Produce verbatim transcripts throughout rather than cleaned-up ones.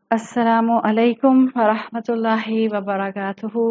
अस्सलामु अलैकुम वरहमतुल्लाहि वबरकातुहू।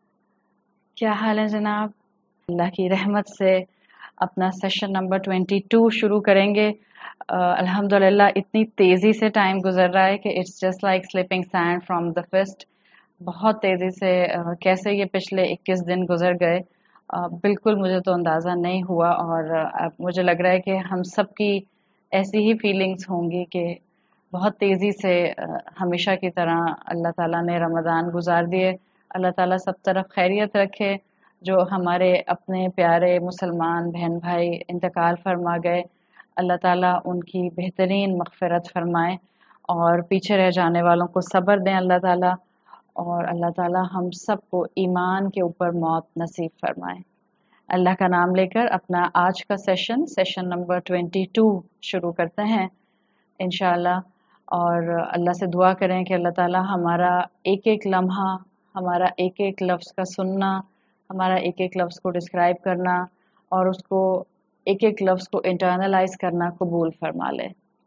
क्या हाल है जनाब? अल्लाह की रहमत से अपना सेशन नंबर बाईस शुरू करेंगे। अल्हम्दुलिल्लाह इतनी तेज़ी से टाइम गुजर रहा है कि it's just like slipping sand from the fist. बहुत तेज़ी से uh, कैसे ये पिछले इक्कीस दिन गुजर गए uh, बिल्कुल मुझे तो अंदाज़ा नहीं हुआ। और uh, मुझे लग रहा है कि हम सब की ऐसी ही फीलिंग्स होंगी कि बहुत तेज़ी से हमेशा की तरह अल्लाह ताला ने रमज़ान गुजार दिए। अल्लाह ताला सब तरफ खैरियत रखे। जो हमारे अपने प्यारे मुसलमान बहन भाई इंतकाल फरमा गए, अल्लाह ताला उनकी बेहतरीन मग़फ़िरत फरमाए और पीछे रह जाने वालों को सब्र दें अल्लाह ताला। और अल्लाह ताला हम सबको ईमान के ऊपर मौत नसीब फरमाए। अल्लाह का नाम लेकर अपना आज का सेशन सेशन नंबर बाईस शुरू करते हैं इंशाअल्लाह। और अल्लाह से दुआ करें कि अल्लाह ताला हमारा एक एक लम्हा, हमारा एक एक लफ्ज़ का सुनना, हमारा एक एक लफ्ज़ को डिस्क्राइब करना और उसको एक एक लफ्ज़ को इंटरनलाइज करना कबूल फरमा ले।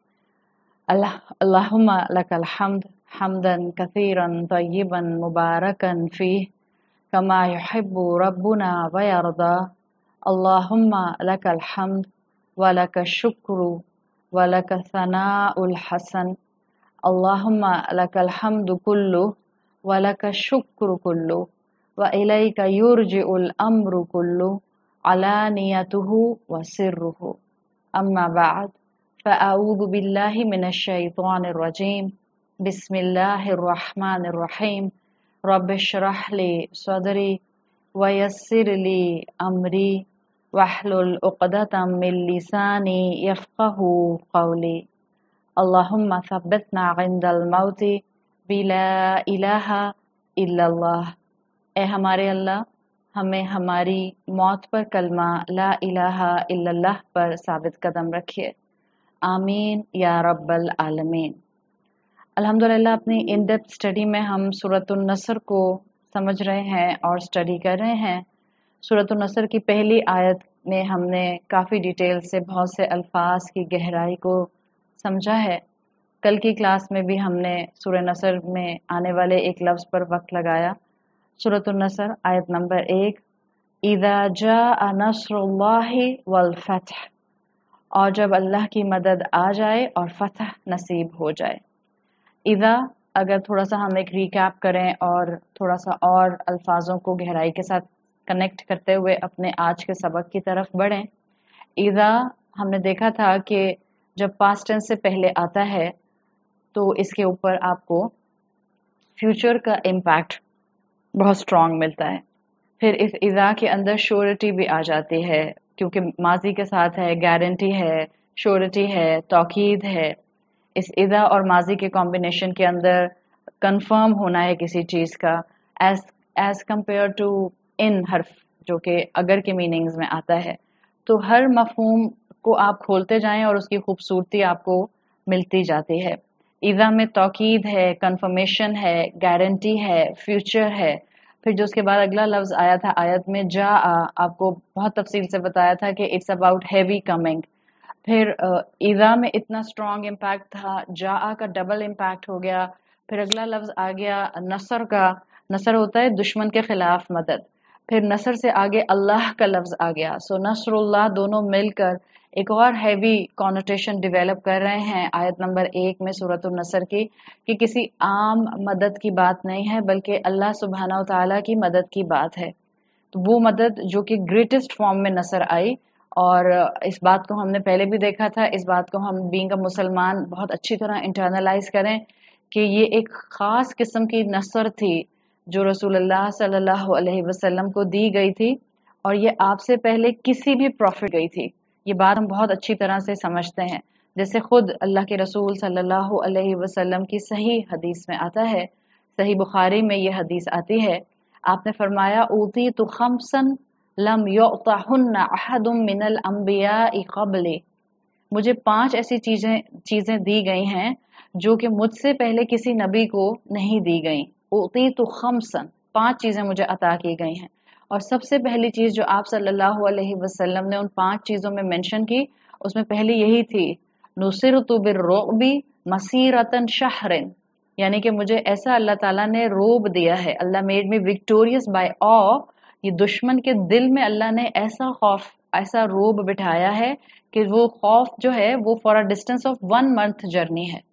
अल्लाह अल्लाहुम्मा लकल हम्द हम्दन कसीरन तय्यिबन मुबारकन फीह कमा युहिब्बु रब्बुना व यरदा। अल्लाहुम्मा लकल हम्द व लकश शुक्र व लक सनाउल हसन। अल्लाहुम्मा लकल हम्दु कुल्लु व लक शुक्र कुल्लु व इलैका युरजिउल अम्रु कुल्लु अलानियतुहु व सिर्रुहु। अम्मा बाद फ़अऊज़ु बिल्लाहि मिनश शैतानिर रजीम। बिस्मिल्लाहिर रहमानिर रहीम। रब्बिश्रह ली सदरी व यस्सिर ली अमरी वहलुल उक़दतम मिन लिसानी यफ़क़हू क़ौली। अल्लाहुम्मा सब्बितना इंदल मौती बिला इलाहा इल्लल्लाह। ए हमारे अल्लाह, हमें हमारी मौत पर कलमा ला इलाहा इल्लल्लाह पर साबित कदम रखिए। आमीन या रब्बल आलमीन। अल्हम्दुलिल्लाह अपनी इन डेप्थ स्टडी में हम सूरतुन नसर को समझ रहे हैं और स्टडी कर रहे हैं। सूरतुन नसर की पहली आयत में हमने काफ़ी डिटेल से बहुत से अल्फाज की गहराई को समझा है। कल की क्लास में भी हमने सूरह नसर में आने वाले एक लफ्ज़ पर वक्त लगाया। सूरतुन नसर आयत नंबर एक, इज़ा जाअ नस्रुल्लाहि वल फ़त्ह, और जब अल्लाह की मदद आ जाए और फतह नसीब हो जाए। इज़ा, अगर थोड़ा सा हम एक रिकैप करें और थोड़ा सा और अल्फाजों को गहराई के साथ कनेक्ट करते हुए अपने आज के सबक की तरफ बढ़ें। इज़ा हमने देखा था कि जब पास्ट टेंस से पहले आता है तो इसके ऊपर आपको फ्यूचर का इम्पैक्ट बहुत स्ट्रॉन्ग मिलता है। फिर इस इज़ा के अंदर श्योरिटी भी आ जाती है क्योंकि माजी के साथ है, गारंटी है, श्योरिटी है, तौकीद है। इस इज़ा और माजी के कॉम्बिनेशन के अंदर कंफर्म होना है किसी चीज़ का, एज एज कंपेयर टू इन हर्फ जो कि अगर के मीनिंग्स में आता है। तो हर मफहूम को आप खोलते जाएं और उसकी खूबसूरती आपको मिलती जाती है। इज़ा में तौकीद है, कंफर्मेशन है, गारंटी है, फ्यूचर है। फिर जो उसके बाद अगला लफ्ज़ आया था आयत में जा आ, आपको बहुत तफसील से बताया था कि इट्स अबाउट हैवी कमिंग। फिर इज़ा में इतना स्ट्रॉन्ग इम्पैक्ट था, जा आ का डबल इम्पैक्ट हो गया। फिर अगला लफ्ज़ आ गया नसर का। नसर होता है दुश्मन के खिलाफ मदद। फिर नसर से आगे अल्लाह का लफ्ज़ आ गया। सो नसरुल्लाह दोनों मिलकर एक और हैवी कॉनोटेशन डेवलप कर रहे हैं आयत नंबर एक में सूरतुन नसर की, कि किसी आम मदद की बात नहीं है बल्कि अल्लाह सुब्हाना व तआला की मदद की बात है। तो वो मदद जो कि ग्रेटेस्ट फॉर्म में नसर आई, और इस बात को हमने पहले भी देखा था। इस बात को हम बीइंग अ मुसलमान बहुत अच्छी तरह इंटरनलाइज करें कि ये एक ख़ास किस्म की नसर थी जो रसूलुल्लाह सल्लल्लाहु अलैहि वसल्लम को दी गई थी और ये आपसे पहले किसी भी प्रॉफिट गई थी। ये बात हम बहुत अच्छी तरह से समझते हैं। जैसे खुद अल्लाह के रसूल सल्लल्लाहु अलैहि वसल्लम की सही हदीस में आता है, सही बुखारी में ये हदीस आती है, आपने फरमाया ऊती तो खमसन लम युअतहुन्ना अहदुम मिनल अंबियाइ क़ब्ली। मुझे पांच ऐसी चीजें चीजें दी गई हैं जो कि मुझसे पहले किसी नबी को नहीं दी गई। ऊती तो खमसन, पांच चीजें मुझे अता की गई हैं। और सबसे पहली चीज जो आप सल्लल्लाहु अलैहि वसल्लम ने उन पांच चीजों में मेंशन की, उसमें पहली यही थी, नुसिरतु बिर्रुअबी मसीरतन शहरिन। یعنی کہ مجھے ایسا اللہ تعالیٰ نے روب دیا ہے. اللہ made me victorious by awe. یہ دشمن کے دل میں اللہ نے ایسا خوف ایسا روب بٹھایا ہے کہ وہ خوف جو ہے وہ for a distance of one month journey ہے.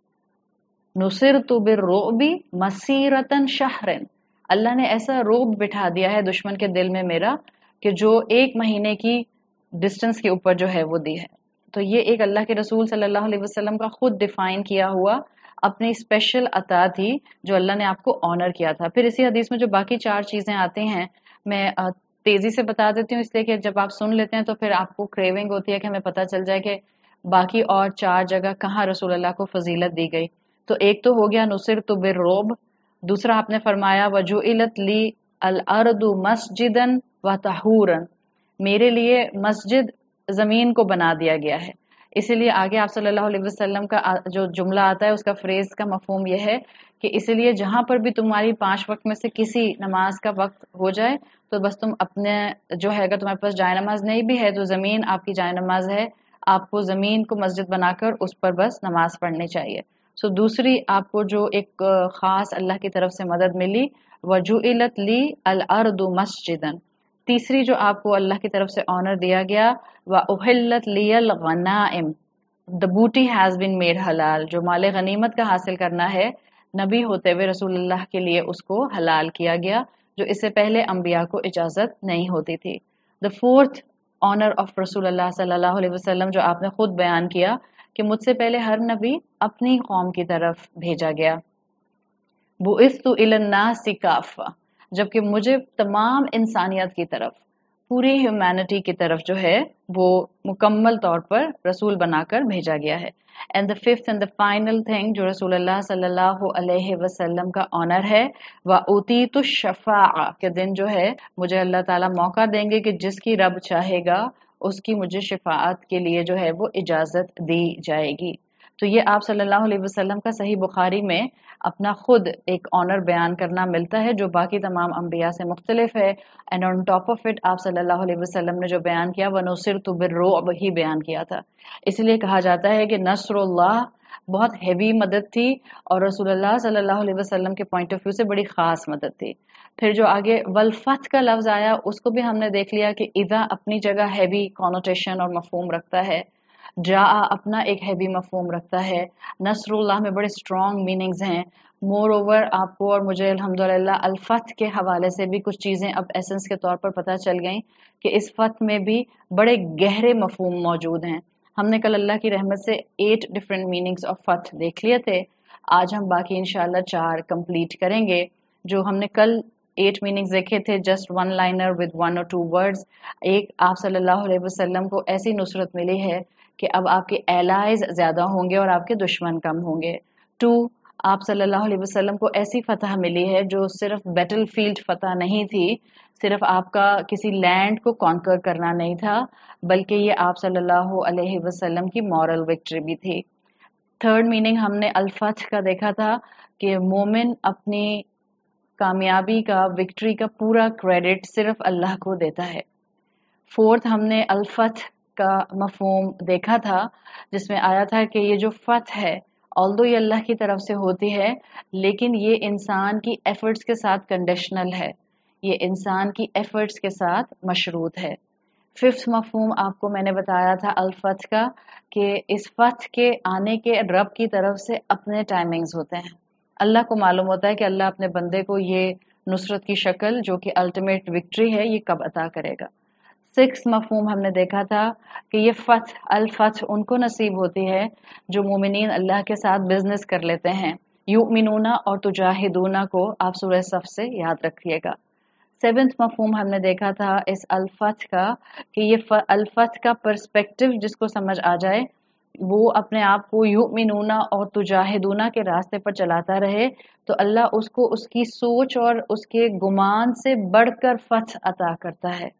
نصرت بالرعب مسیرۃ شہر. اللہ نے ایسا روب بٹھا دیا ہے دشمن کے دل میں میرا کہ جو ایک مہینے کی ڈسٹینس کے اوپر جو ہے وہ دی ہے. تو یہ ایک اللہ کے رسول صلی اللہ علیہ وسلم کا خود ڈیفائن کیا ہوا اپنی اسپیشل عطا تھی جو اللہ نے آپ کو آنر کیا تھا. پھر اسی حدیث میں جو باقی چار چیزیں آتی ہیں میں تیزی سے بتا دیتی ہوں اس لیے کہ جب آپ سن لیتے ہیں تو پھر آپ کو کریونگ ہوتی ہے کہ ہمیں پتہ چل جائے کہ باقی اور چار جگہ کہاں رسول اللہ کو فضیلت دی گئی. تو ایک تو ہو گیا نصرت بالرعب. دوسرا آپ نے فرمایا وجعلت لی الارض مسجدا وطہورا. میرے لیے مسجد زمین کو بنا دیا گیا ہے. اسی لیے آگے آپ صلی اللہ علیہ وسلم کا جو جملہ آتا ہے اس کا فریز کا مفہوم یہ ہے کہ اسی لیے جہاں پر بھی تمہاری پانچ وقت میں سے کسی نماز کا وقت ہو جائے تو بس تم اپنے جو ہے اگر تمہارے پاس جائے نماز نہیں بھی ہے تو زمین آپ کی جائے نماز ہے, آپ کو زمین کو مسجد بنا کر اس پر بس نماز پڑھنی چاہیے. سو so, دوسری آپ کو جو ایک خاص اللہ کی طرف سے مدد ملی وجعلت لی الارض مسجدا. تیسری جو آپ کو اللہ کی طرف سے آنر دیا گیا وَأُحِلَّتْ لِيَ الْغَنَائِمْ. The booty has been made halal. جو مال غنیمت کا حاصل کرنا ہے نبی ہوتے ہوئے رسول اللہ کے لیے اس کو حلال کیا گیا جو اس سے پہلے انبیاء کو اجازت نہیں ہوتی تھی. The fourth honor of رسول اللہ صلی اللہ علیہ وسلم جو آپ نے خود بیان کیا کہ مجھ سے پہلے ہر نبی اپنی قوم کی طرف بھیجا گیا. بُعِثْتُ إِلَى النَّاسِ كَافَّةً. جبکہ مجھے تمام انسانیت کی طرف پوری ہیومینٹی کی طرف جو ہے وہ مکمل طور پر رسول بنا کر بھیجا گیا ہے. And the fifth and the final thing جو رسول اللہ صلی اللہ علیہ وسلم کا آنر ہے وَأُوتِيتُ الشَّفَاعَةَ. کے دن جو ہے مجھے اللہ تعالیٰ موقع دیں گے کہ جس کی رب چاہے گا اس کی مجھے شفاعت کے لیے جو ہے وہ اجازت دی جائے گی. تو یہ آپ صلی اللہ علیہ وسلم کا صحیح بخاری میں اپنا خود ایک آنر بیان کرنا ملتا ہے جو باقی تمام انبیاء سے مختلف ہے. And on top of it آپ صلی اللہ علیہ وسلم نے جو بیان کیا وَنُصِرْتُ بِالرُّعْبِ ہی بیان کیا تھا. اس لیے کہا جاتا ہے کہ نصر اللہ بہت ہیوی مدد تھی اور رسول اللہ صلی اللہ علیہ وسلم کے پوائنٹ آف ویو سے بڑی خاص مدد تھی. پھر جو آگے والفتح کا لفظ آیا اس کو بھی ہم نے دیکھ لیا کہ اذا اپنی جگہ ہیوی کونوٹیشن اور مفہوم رکھتا ہے, جا اپنا ایک ہیوی مفہوم رکھتا ہے, نصر اللہ میں بڑے اسٹرانگ میننگز ہیں. مور اوور آپ کو اور مجھے الحمدللہ الفتح کے حوالے سے بھی کچھ چیزیں اب ایسنس کے طور پر پتہ چل گئیں کہ اس فتح میں بھی بڑے گہرے مفہوم موجود ہیں. ہم نے کل اللہ کی رحمت سے ایٹ ڈفرینٹ میننگز آف فتح دیکھ لیے تھے. آج ہم باقی انشاءاللہ چار کمپلیٹ کریں گے. جو ہم نے کل ایٹ میننگز دیکھے تھے just one liner with one اور ٹو ورڈز. ایک, آپ صلی اللہ علیہ وسلم کو ایسی نصرت ملی ہے کہ اب آپ کے ایلائز زیادہ ہوں گے اور آپ کے دشمن کم ہوں گے. ٹو, آپ صلی اللہ علیہ وسلم کو ایسی فتح ملی ہے جو صرف بیٹل فیلڈ فتح نہیں تھی, صرف آپ کا کسی لینڈ کو کانکر کرنا نہیں تھا, بلکہ یہ آپ صلی اللہ علیہ وسلم کی مورل وکٹری بھی تھی. تھرڈ میننگ ہم نے الفتح کا دیکھا تھا کہ مومن اپنی کامیابی کا وکٹری کا پورا کریڈٹ صرف اللہ کو دیتا ہے. فورتھ ہم نے الفتح کا مفہوم دیکھا تھا جس میں آیا تھا کہ یہ جو فتح ہے although یہ اللہ کی طرف سے ہوتی ہے لیکن یہ انسان کی ایفرٹس کے ساتھ کنڈیشنل ہے, یہ انسان کی ایفرٹس کے ساتھ مشروط ہے. ففتھ مفہوم آپ کو میں نے بتایا تھا الفتح کا کہ اس فتح کے آنے کے رب کی طرف سے اپنے ٹائمنگز ہوتے ہیں. اللہ کو معلوم ہوتا ہے کہ اللہ اپنے بندے کو یہ نصرت کی شکل جو کہ الٹیمیٹ وکٹری ہے یہ کب عطا کرے گا. سکس مفہوم ہم نے دیکھا تھا کہ یہ فتح الفتح ان کو نصیب ہوتی ہے جو مومنین اللہ کے ساتھ بزنس کر لیتے ہیں. یؤمنون اور تجاہدون کو آپ سورہ صف سے یاد رکھیے گا. سیونتھ مفہوم ہم نے دیکھا تھا اس الفتح کا کہ یہ الفتح کا پرسپیکٹو جس کو سمجھ آ جائے وہ اپنے آپ کو یؤمنون اور تجاہدون کے راستے پر چلاتا رہے تو اللہ اس کو اس کی سوچ اور اس کے گمان سے بڑھ کر فتح عطا کرتا ہے.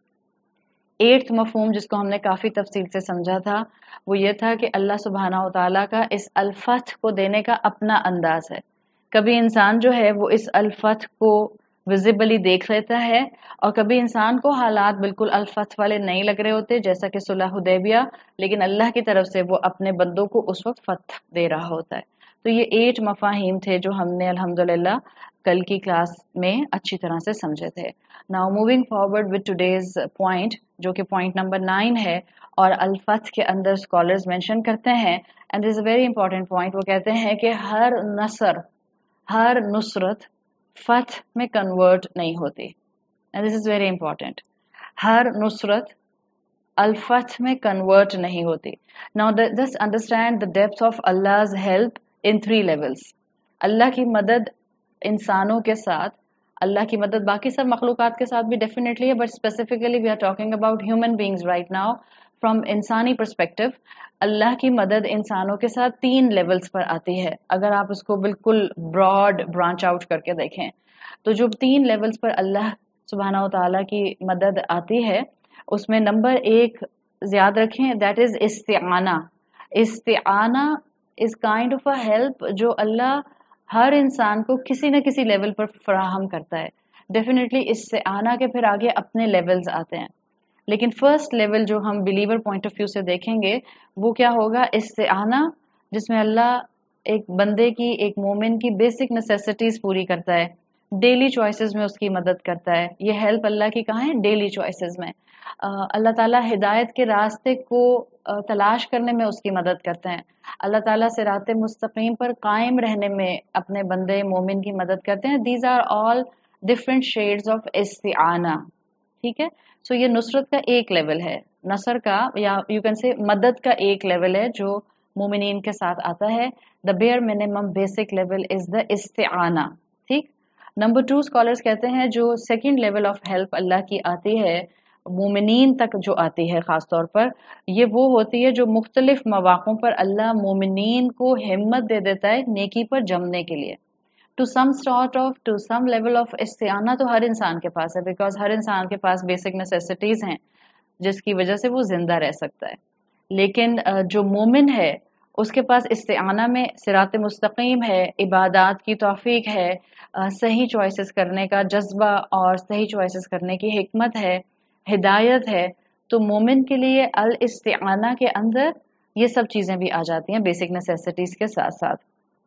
ایٹھ مفہوم جس کو ہم نے کافی تفصیل سے سمجھا تھا وہ یہ تھا کہ اللہ سبحانہ و تعالیٰ کا اس الفتح کو دینے کا اپنا انداز ہے. کبھی انسان جو ہے وہ اس الفتح کو ویزیبلی دیکھ لیتا ہے اور کبھی انسان کو حالات بالکل الفتح والے نہیں لگ رہے ہوتے جیسا کہ صلح حدیبیہ, لیکن اللہ کی طرف سے وہ اپنے بندوں کو اس وقت فتح دے رہا ہوتا ہے. تو یہ ایٹ مفاہیم تھے جو ہم نے الحمدللہ کل کی کلاس میں اچھی طرح سے سمجھے تھے. Now moving forward with today's point جو کہ پوائنٹ نمبر نائن ہے اور الفتح کے اندر اسکالرز مینشن کرتے ہیں and this a very important point. وہ کہتے ہیں کہ ہر نصر ہر نصرت فتح میں کنورٹ نہیں ہوتی. And this is very important. ہر نصرت الفتح میں کنورٹ نہیں ہوتی. Now just understand the depth of Allah's help in three levels. اللہ کی مدد انسانوں کے ساتھ, اللہ کی مدد باقی سب مخلوقات کے ساتھ بھی ڈیفینیٹلی ہے, but specifically we are talking about human beings right now from انسانی پرسپیکٹو. اللہ کی مدد انسانوں کے ساتھ تین لیولز پر آتی ہے. اگر آپ اس کو بالکل براڈ برانچ آؤٹ کر کے دیکھیں تو جو تین لیولز پر اللہ سبحانہ و تعالیٰ کی مدد آتی ہے اس میں نمبر ایک یاد رکھیں, دیٹ از استعانہ. استعانہ is kind of a help جو اللہ ہر انسان کو کسی نہ کسی لیول پر فراہم کرتا ہے. ڈیفینیٹلی استعانہ کے پھر آگے اپنے لیولز آتے ہیں, لیکن فرسٹ لیول جو ہم بلیور پوائنٹ آف ویو سے دیکھیں گے وہ کیا ہوگا, استعانہ, جس میں اللہ ایک بندے کی, ایک مومن کی بیسک نیسیسٹیز پوری کرتا ہے, ڈیلی چوائسز میں اس کی مدد کرتا ہے. یہ ہیلپ اللہ کی کہاں ہے, ڈیلی چوائسز میں. اللہ تعالیٰ ہدایت کے راستے کو تلاش کرنے میں اس کی مدد کرتے ہیں. اللہ تعالیٰ صراط مستقیم پر قائم رہنے میں اپنے بندے مومن کی مدد کرتے ہیں. These are all different shades of استعانہ. ٹھیک ہے, سو یہ نصرت کا ایک لیول ہے, نصر کا یا یو کین سے مدد کا ایک لیول ہے جو مومنین کے ساتھ آتا ہے. The bare minimum basic level is the استعانہ. ٹھیک. نمبر ٹو اسکالرس کہتے ہیں جو سیکنڈ لیول آف ہیلپ اللہ کی آتی ہے مومنین تک جو آتی ہے خاص طور پر, یہ وہ ہوتی ہے جو مختلف مواقعوں پر اللہ مومنین کو ہمت دے دیتا ہے نیکی پر جمنے کے لیے. To some sort of to some level of استعانہ تو ہر انسان کے پاس ہے, بیکاز ہر انسان کے پاس بیسک نیسیسٹیز ہیں جس کی وجہ سے وہ زندہ رہ سکتا ہے. لیکن جو مومن ہے اس کے پاس استعانہ میں صراط مستقیم ہے, عبادات کی توفیق ہے, صحیح چوائسز کرنے کا جذبہ اور صحیح چوائسز کرنے کی حکمت ہے, ہدایت ہے. تو مومن کے لیے الاستعانہ کے اندر یہ سب چیزیں بھی آ جاتی ہیں بیسک نیسیسٹیز کے ساتھ ساتھ.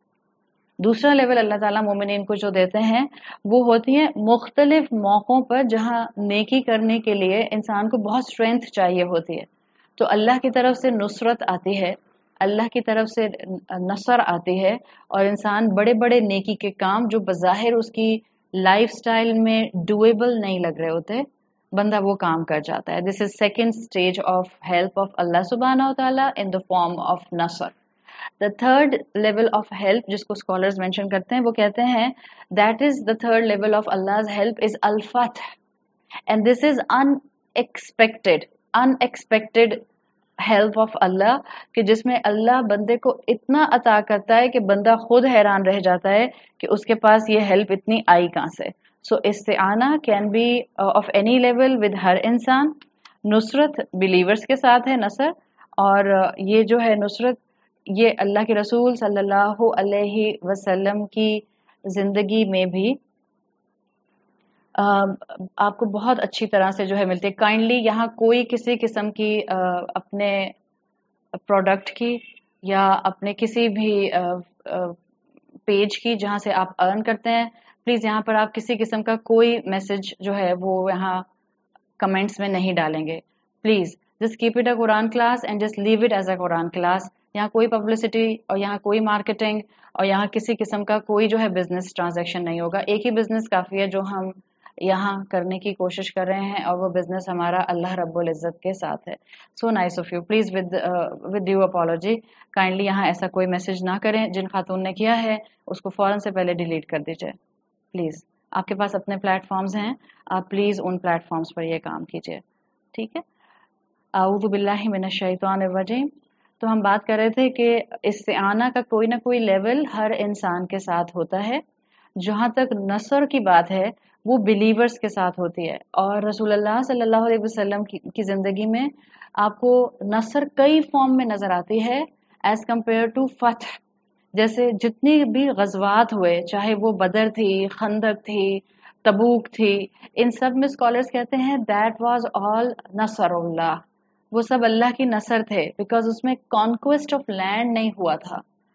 دوسرا لیول اللہ تعالیٰ مومنین کو جو دیتے ہیں وہ ہوتی ہیں مختلف موقعوں پر جہاں نیکی کرنے کے لیے انسان کو بہت اسٹرینتھ چاہیے ہوتی ہے, تو اللہ کی طرف سے نصرت آتی ہے, اللہ کی طرف سے نصر آتی ہے, اور انسان بڑے بڑے نیکی کے کام جو بظاہر اس کی لائف سٹائل میں ڈویبل نہیں لگ رہے ہوتے, بندہ وہ کام کر جاتا ہے. This is second stage of help of اللہ سبحانہ و تعالیٰ ان دا فارم آف نصر. The third level of help جس کو اسکالرز مینشن کرتے ہیں وہ کہتے ہیں that is the third level of اللہ ہیلپ از الفتح, and this is unexpected unexpected help of اللہ, کہ جس میں اللہ بندے کو اتنا عطا کرتا ہے کہ بندہ خود حیران رہ جاتا ہے کہ اس کے پاس یہ ہیلپ اتنی آئی کہاں سے. سو استعانہ can be of any level with ہر انسان. نصرت بلیورز کے ساتھ ہے نصر, اور یہ جو ہے نصرت یہ اللہ کے رسول صلی اللہ علیہ وسلم کی زندگی میں بھی آپ کو بہت اچھی طرح سے جو ہے ملتے. کائنڈلی یہاں کوئی کسی قسم کی اپنے پروڈکٹ کی یا اپنے کسی بھی پیج کی جہاں سے آپ ارن کرتے ہیں, پلیز یہاں پر آپ کسی قسم کا کوئی میسج جو ہے وہ یہاں کمنٹس میں نہیں ڈالیں گے. Please just keep it a قرآن class and just leave it as a قرآن کلاس. یہاں کوئی پبلسٹی اور یہاں کوئی مارکیٹنگ اور یہاں کسی قسم کا کوئی جو ہے بزنس ٹرانزیکشن نہیں ہوگا. ایک ہی بزنس کافی ہے جو ہم یہاں کرنے کی کوشش کر رہے ہیں, اور وہ بزنس ہمارا اللہ رب العزت کے ساتھ ہے. So nice of you. Please with with due apology kindly یہاں ایسا کوئی میسج نہ کریں. جن خاتون نے کیا ہے اس کو فوراً سے پہلے ڈیلیٹ کر دیجیے پلیز. آپ کے پاس اپنے پلیٹ فارمز ہیں, آپ پلیز ان پلیٹ فارمز پر یہ کام کیجیے. ٹھیک ہے. اعوذ باللہ من الشیطان الرجیم. تو ہم بات کر رہے تھے کہ استعانہ کا کوئی نہ کوئی لیول ہر انسان کے ساتھ ہوتا ہے. جہاں تک نصر کی بات ہے وہ بلیورز کے ساتھ ہوتی ہے, اور رسول اللہ صلی اللہ علیہ وسلم کی, کی زندگی میں آپ کو نصر کئی فارم میں نظر آتی ہے ایز کمپیئر ٹو فتح. جیسے جتنی بھی غزوات ہوئے, چاہے وہ بدر تھی, خندق تھی, تبوک تھی, ان سب میں اسکالرز کہتے ہیں دیٹ واز آل نصر اللہ, وہ سب اللہ کی نصر تھے, بیکاز اس میں کانکویسٹ آف لینڈ نہیں ہوا تھا.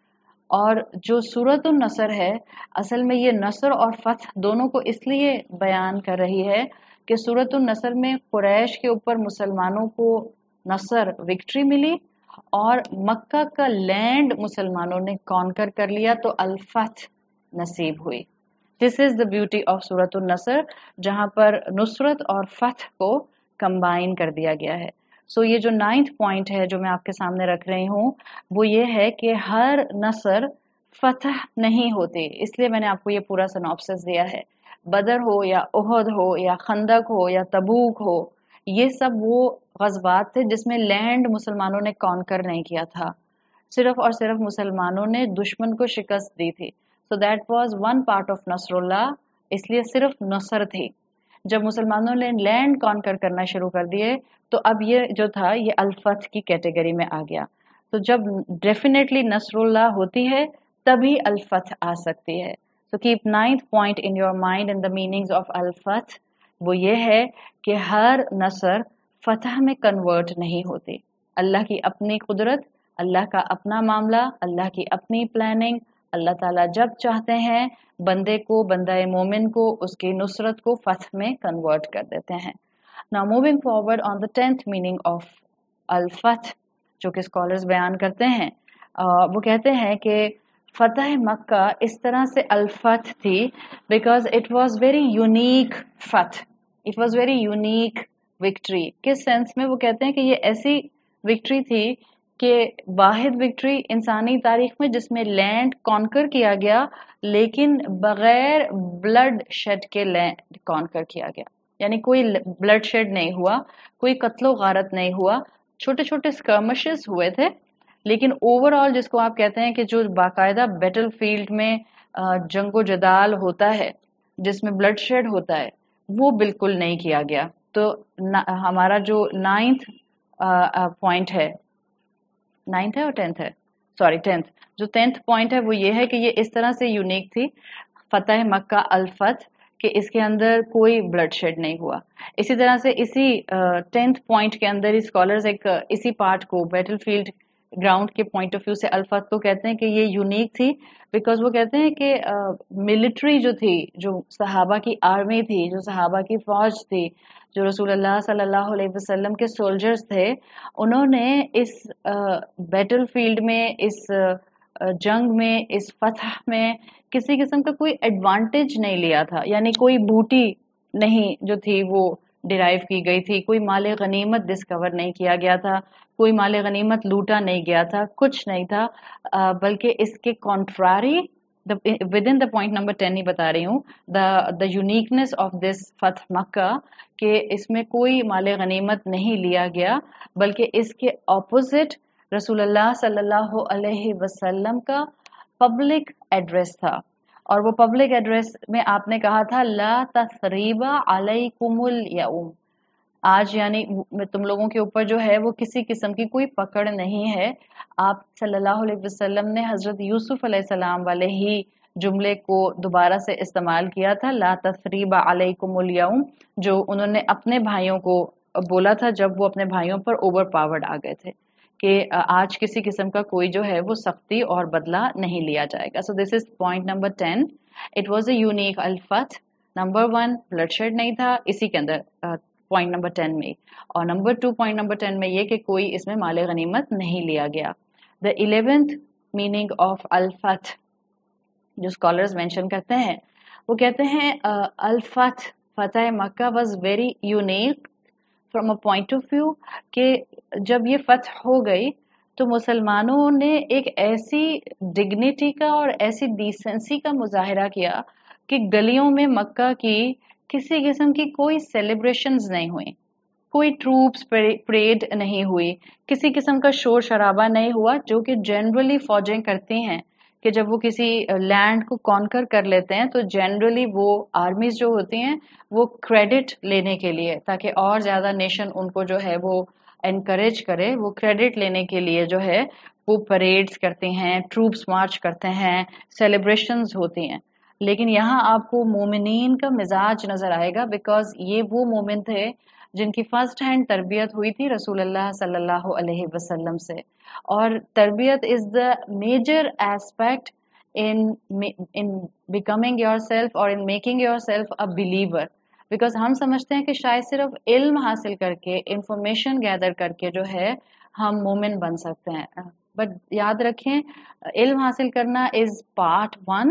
اور جو सूरत नसर है असल में ये नसर और फतह दोनों को इसलिए बयान कर रही है कि सूरत नसर में कुरैश के ऊपर मुसलमानों को नसर विक्ट्री मिली और मक्का का लैंड मुसलमानों ने कॉन्कर कर लिया तो अल फतह नसीब हुई। This is the beauty of सूरत नसर, जहां पर नुसरत और फतह को कंबाइन कर दिया गया है। सो so, ये जो नाइन्थ पॉइंट है जो मैं आपके सामने रख रही हूँ वो ये है कि हर नसर फतह नहीं होती, इसलिए मैंने आपको ये पूरा सिनॉप्सिस दिया है। बदर हो या उहद हो या खंदक हो या तबूक हो, ये सब वो गज़वात थे जिसमें लैंड मुसलमानों ने कॉन्कर नहीं किया था, सिर्फ और सिर्फ मुसलमानों ने दुश्मन को शिकस्त दी थी। So that was one part of नसरुल्लाह, इसलिए सिर्फ नसर थी। जब मुसलमानों ने लैंड कॉन्कर करना शुरू कर दिए तो अब ये जो था ये अल्फत की कैटेगरी में आ गया। तो जब डेफिनेटली नसरुल्लाह होती है तभी अल्फत आ सकती है। So keep ninth point in your mind in the meanings of अल्फत, वो ये है कि हर नसर फतह में कन्वर्ट नहीं होती। अल्लाह की अपनी कुदरत, अल्लाह का अपना मामला, अल्लाह की अपनी प्लानिंग, अल्लाह ताला जब चाहते हैं बंदे को, बंदा मोमिन को, उसकी नुसरत को फतह में कन्वर्ट कर देते हैं। Now moving forward on the tenth meaning of अल-फतह, जो कि स्कॉलर्स बयान करते हैं, uh, वो कहते हैं कि फतह मक्का इस तरह से अल-फतह थी because it was very unique फतह, it was very unique victory. किस सेंस में? वो कहते हैं कि ये ऐसी विक्ट्री थी कि वाहिद विक्ट्री इंसानी तारीख में जिसमें लैंड कॉन्कर किया गया लेकिन बगैर ब्लड शेड के लैंड कॉन्कर किया गया, यानी कोई ब्लड शेड नहीं हुआ, कोई कत्लो गारत नहीं हुआ, छोटे छोटे स्कर्मिशेस हुए थे, लेकिन ओवरऑल जिसको आप कहते हैं कि जो बाकायदा बैटल फील्ड में जंगो जदाल होता है जिसमें ब्लड शेड होता है वो बिल्कुल नहीं किया गया। तो हमारा जो नाइन्थ पॉइंट है, नाइन्थ है और टेंथ है, सॉरी टेंथ, जो टेंथ पॉइंट है वो ये है कि ये इस तरह से यूनिक थी फतह मक्का अल-फतह कि इसके अंदर कोई ब्लड शेड नहीं हुआ। इसी तरह से इसी टेंथ पॉइंट के अंदर ही स्कॉलर्स एक uh, इसी पार्ट को बैटल फील्ड ग्राउंड के पॉइंट ऑफ व्यू से अल-फतह को कहते हैं कि ये यूनिक थी बिकॉज वो कहते हैं कि मिलिट्री uh, जो थी, जो सहाबा की आर्मी थी, जो सहाबा की फौज थी, जो रसूलुल्लाह सल्लल्लाहु अलैहि वसल्लम के सोल्जर्स थे, उन्होंने इस बैटल uh, फील्ड में, इस uh, जंग में, इस फतह में किसी किस्म का कोई एडवांटेज नहीं लिया था, यानी कोई बूटी नहीं जो थी वो डिराइव की गई थी, कोई माले गनीमत डिस्कवर नहीं किया गया था, कोई माले गनीमत लूटा नहीं गया था, कुछ नहीं था, बल्कि इसके contrary within the point number ten ही बता रही हूँ, the the uniqueness of this फतह मक्का कि इसमें कोई माले गनीमत नहीं लिया गया, बल्कि इसके ऑपोजिट रसूलुल्लाह सल्लल्लाहु अलैहि वसल्लम का पब्लिक एड्रेस था। और वो पब्लिक एड्रेस में आपने कहा था ला तसरीबा अलैकुमुल यौम, आज यानी तुम लोगों के ऊपर जो है वो किसी किस्म की कोई पकड़ नहीं है। आप सल्लल्लाहु अलैहि वसल्लम ने हजरत यूसुफ अलैहिस्सलाम वाले ही जुमले को दोबारा से इस्तेमाल किया था, ला तसरीबा अलैकुमुल यौम, जो उन्होंने अपने भाइयों को बोला था जब वो अपने भाइयों पर ओवर पावर्ड आ गए थे कि आज किसी किस्म का कोई जो है वो सख्ती और बदला नहीं लिया जाएगा। So this is point number ten, it was a unique अल-फतह। नंबर वन, ब्लडशेड नहीं था इसी के अंदर पॉइंट नंबर टेन में, और number two point number ten में ये कि कोई इसमें माले गनीमत नहीं लिया गया। द इलेवेंथ मीनिंग ऑफ अल-फतह जो स्कॉलर्स मेंशन करते हैं, वो कहते हैं अल-फतह, फतह Makkah was very unique from a point of view कि जब ये फतह हो गई तो मुसलमानों ने एक ऐसी डिग्निटी का और ऐसी डिसेंसी का मुजाहिरा किया कि गलियों में मक्का की किसी किस्म की कोई सेलिब्रेशंस नहीं हुई, कोई ट्रूप्स परेड नहीं हुई, किसी किस्म का शोर शराबा नहीं हुआ, जो कि जनरली फौजें करती हैं कि जब वो किसी लैंड को कॉन्कर कर लेते हैं तो जनरली वो आर्मीज जो होती हैं वो क्रेडिट लेने के लिए, ताकि और ज्यादा नेशन उनको जो है वो एनकरेज करे, वो क्रेडिट लेने के लिए जो है वो परेड्स करते हैं, ट्रूप्स मार्च करते हैं, सेलिब्रेशंस होती हैं। लेकिन यहाँ आपको मोमिनीन का मिजाज नजर आएगा बिकॉज ये वो मोमिन थे جن کی فرسٹ ہینڈ تربیت ہوئی تھی رسول اللہ صلی اللہ علیہ وسلم سے. اور تربیت is the major aspect in in becoming yourself or in making yourself a believer. Because ہم سمجھتے ہیں کہ شاید صرف علم حاصل کر کے انفارمیشن گیدر کر کے جو ہے ہم مومن بن سکتے ہیں. بٹ یاد رکھیں علم حاصل کرنا is part one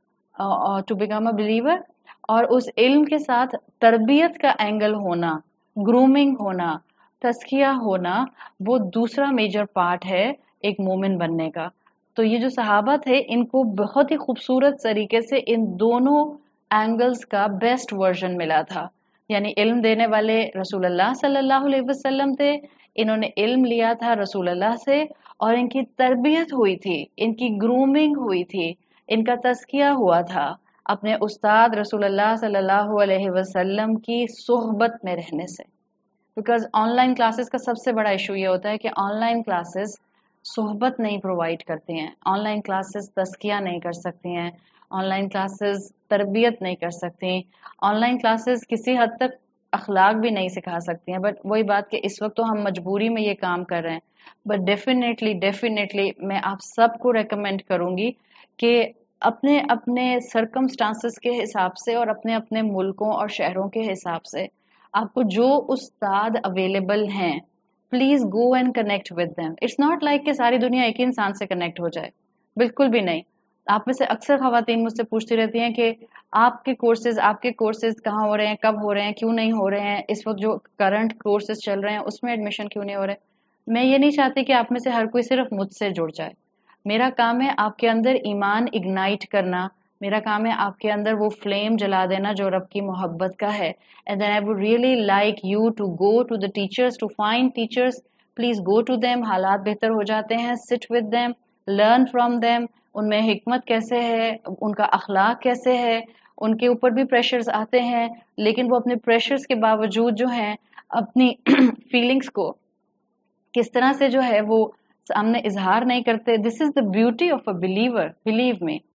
to become a believer, اور اس علم کے ساتھ تربیت کا اینگل ہونا، گرومنگ ہونا، تزکیہ ہونا، وہ دوسرا میجر پارٹ ہے ایک مومن بننے کا. تو یہ جو صحابہ تھے ان کو بہت ہی خوبصورت طریقے سے ان دونوں اینگلز کا بیسٹ ورژن ملا تھا. یعنی علم دینے والے رسول اللہ صلی اللہ علیہ وسلم تھے، انہوں نے علم لیا تھا رسول اللہ سے، اور ان کی تربیت ہوئی تھی، ان کی گرومنگ ہوئی تھی، ان کا تزکیہ ہوا تھا اپنے استاد رسول اللہ صلی اللہ علیہ وسلم کی صحبت میں رہنے سے. بیکاز آن لائن کلاسز کا سب سے بڑا ایشو یہ ہوتا ہے کہ آن لائن کلاسز صحبت نہیں پرووائڈ کرتی ہیں، آن لائن کلاسز تزکیہ نہیں کر سکتی ہیں، آن لائن کلاسز تربیت نہیں کر سکتی، آن لائن کلاسز کسی حد تک اخلاق بھی نہیں سکھا سکتی ہیں. بٹ وہی بات کہ اس وقت تو ہم مجبوری میں یہ کام کر رہے ہیں. بٹ ڈیفینیٹلی ڈیفینیٹلی میں آپ سب کو ریکمینڈ کروں گی کہ اپنے اپنے سرکمسٹانسز کے حساب سے اور اپنے اپنے ملکوں اور شہروں کے حساب سے آپ کو جو استاد اویلیبل ہیں please go and connect with them. It's not like کہ ساری دنیا ایک ہی انسان سے کنیکٹ ہو جائے، بالکل بھی نہیں. آپ میں سے اکثر خواتین مجھ سے پوچھتی رہتی ہیں کہ آپ کے کورسز آپ کے کورسز کہاں ہو رہے ہیں، کب ہو رہے ہیں، کیوں نہیں ہو رہے ہیں، اس وقت جو کرنٹ کورسز چل رہے ہیں اس میں ایڈمیشن کیوں نہیں ہو رہے. میں یہ نہیں چاہتی کہ آپ میں سے ہر کوئی صرف مجھ سے جڑ جائے. میرا کام ہے آپ کے اندر ایمان اگنائٹ کرنا، میرا کام ہے آپ کے اندر وہ فلیم جلا دینا جو رب کی محبت کا ہے. And then I would really like you to go to the teachers, to find teachers. Please go to them. حالات بہتر ہو جاتے ہیں. Sit with them, learn from them. ان میں حکمت کیسے ہے، ان کا اخلاق کیسے ہے. ان کے اوپر بھی پریشرز آتے ہیں لیکن وہ اپنے پریشرز کے باوجود جو ہیں اپنی فیلنگز کو کس طرح سے جو ہے وہ سامنے اظہار نہیں کرتے. This is the beauty of a believer. Believe me.